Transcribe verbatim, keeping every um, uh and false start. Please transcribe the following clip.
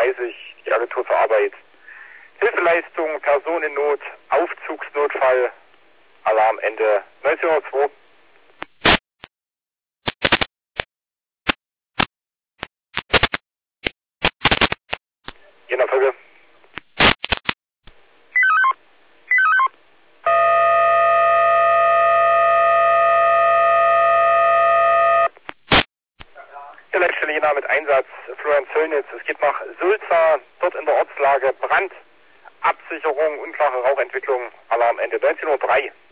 dreißig, die Agentur für Arbeit. Hilfeleistung, Person in Not, Aufzugsnotfall, Alarmende neunzehn Uhr zwei. In der Folge. Der Leitstelle Jena mit Einsatz Florian Zöllnitz. Es geht nach Sulza, dort in der Ortslage Brand, Absicherung, unklare Rauchentwicklung, Alarmende neunzehn Uhr drei.